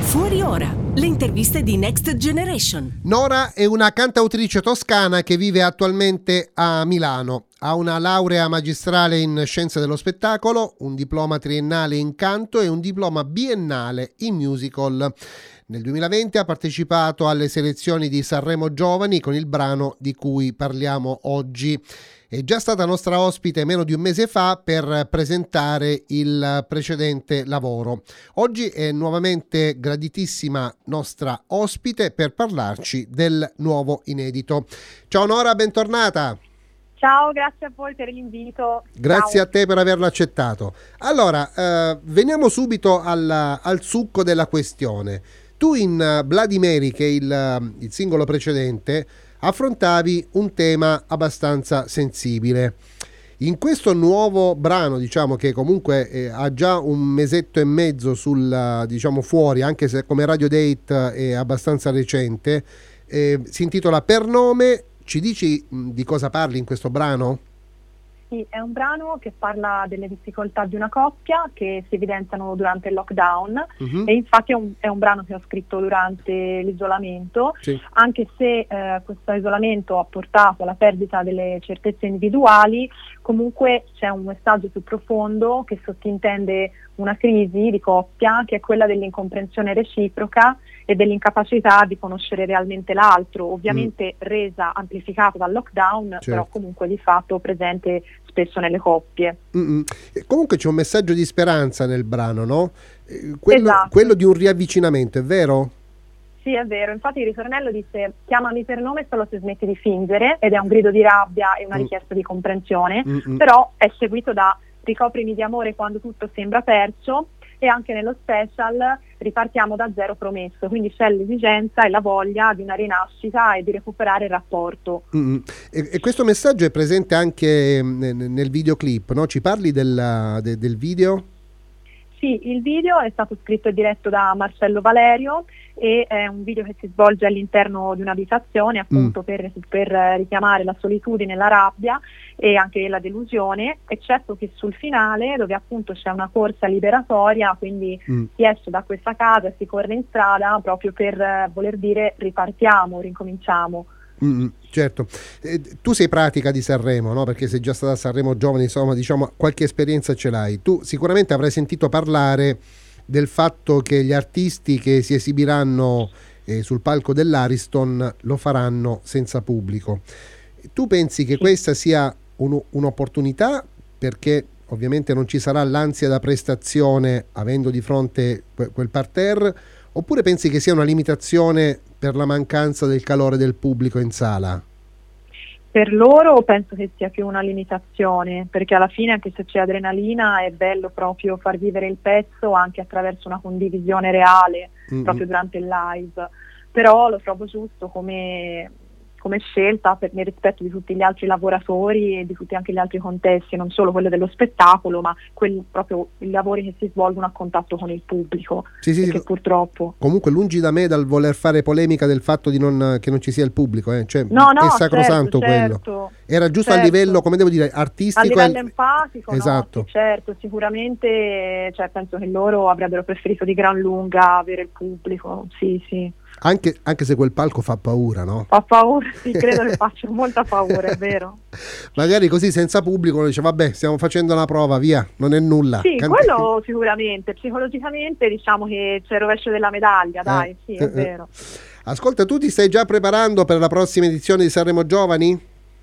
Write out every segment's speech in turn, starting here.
Fuori ora, le interviste di Next Generation. Nora è una cantautrice toscana che vive attualmente a Milano. Ha una laurea magistrale in scienze dello spettacolo, un diploma triennale in canto e un diploma biennale in musical. Nel 2020 ha partecipato alle selezioni di Sanremo Giovani con il brano di cui parliamo oggi. È già stata nostra ospite meno di un mese fa per presentare il precedente lavoro. Oggi è nuovamente graditissima nostra ospite per parlarci del nuovo inedito. Ciao Nora, bentornata. Ciao, grazie a voi per l'invito. Grazie Ciao. a te per averlo accettato. Allora, veniamo subito al succo della questione. Tu in Bloody Mary, che è il singolo precedente, affrontavi un tema abbastanza sensibile. In questo nuovo brano, diciamo che comunque ha già un mesetto e mezzo fuori, anche se come radio date è abbastanza recente, si intitola Per nome. Ci dici di cosa parli in questo brano? Sì, è un brano che parla delle difficoltà di una coppia che si evidenziano durante il lockdown e infatti è un brano che ho scritto durante l'isolamento, sì. Anche se questo isolamento ha portato alla perdita delle certezze individuali, comunque c'è un messaggio più profondo che sottintende una crisi di coppia che è quella dell'incomprensione reciproca e dell'incapacità di conoscere realmente l'altro, ovviamente resa amplificata dal lockdown, certo. Però comunque di fatto presente spesso nelle coppie. Comunque c'è un messaggio di speranza nel brano, no? Esatto. Quello di un riavvicinamento, è vero? Sì, è vero, infatti il ritornello dice chiamami per nome solo se smetti di fingere, ed è un grido di rabbia e una richiesta di comprensione, però è seguito da ricoprimi di amore quando tutto sembra perso, e anche nello special ripartiamo da zero promesso, quindi c'è l'esigenza e la voglia di una rinascita e di recuperare il rapporto. E questo messaggio è presente anche nel videoclip, no? Ci parli del video? Sì, il video è stato scritto e diretto da Marcello Valerio e è un video che si svolge all'interno di un'abitazione, appunto per richiamare la solitudine, la rabbia e anche la delusione, eccetto che sul finale, dove appunto c'è una corsa liberatoria, quindi si esce da questa casa e si corre in strada proprio per voler dire ripartiamo, rincominciamo. Certo, tu sei pratica di Sanremo, no? Perché sei già stata a Sanremo Giovani, insomma, diciamo qualche esperienza ce l'hai. Tu sicuramente avrai sentito parlare del fatto che gli artisti che si esibiranno sul palco dell'Ariston lo faranno senza pubblico. Tu pensi che questa sia un'opportunità, perché ovviamente non ci sarà l'ansia da prestazione avendo di fronte quel parterre, oppure pensi che sia una limitazione per la mancanza del calore del pubblico in sala? Per loro penso che sia più una limitazione, perché alla fine anche se c'è adrenalina è bello proprio far vivere il pezzo anche attraverso una condivisione reale, proprio durante il live, però lo trovo giusto come scelta nel rispetto di tutti gli altri lavoratori e di tutti anche gli altri contesti, non solo quello dello spettacolo, ma proprio i lavori che si svolgono a contatto con il pubblico. Sì. Purtroppo. Comunque lungi da me dal voler fare polemica del fatto che non ci sia il pubblico, cioè, no, è sacrosanto quello. Certo, era giusto a livello, come devo dire, artistico. A livello empatico, esatto. No, sì, certo, sicuramente, penso che loro avrebbero preferito di gran lunga avere il pubblico, sì. Anche se quel palco fa paura, no? Fa paura, sì, credo che faccia molta paura, è vero. Magari così senza pubblico uno dice vabbè, stiamo facendo una prova, via, non è nulla. Sì, quello sicuramente, psicologicamente diciamo che c'è il rovescio della medaglia, dai, sì, è vero. Ascolta, tu ti stai già preparando per la prossima edizione di Sanremo Giovani?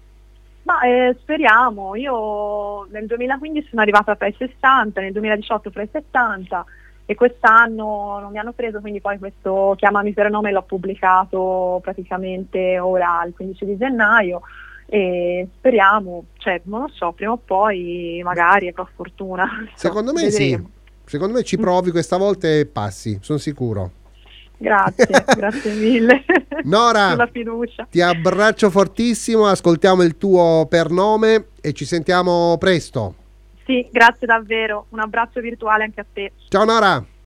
Ma speriamo, io nel 2015 sono arrivata fra i 60, nel 2018 fra i 70, e quest'anno non mi hanno preso, quindi poi questo Chiamami per nome l'ho pubblicato praticamente ora il 15 di gennaio e speriamo, non lo so, prima o poi magari avrò fortuna. Secondo me vedremo. Sì, secondo me ci provi questa volta e passi, sono sicuro. Grazie mille. Nora, sulla fiducia. Ti abbraccio fortissimo, ascoltiamo il tuo Per nome e ci sentiamo presto. Sì, grazie davvero, un abbraccio virtuale anche a te. Ciao Nora.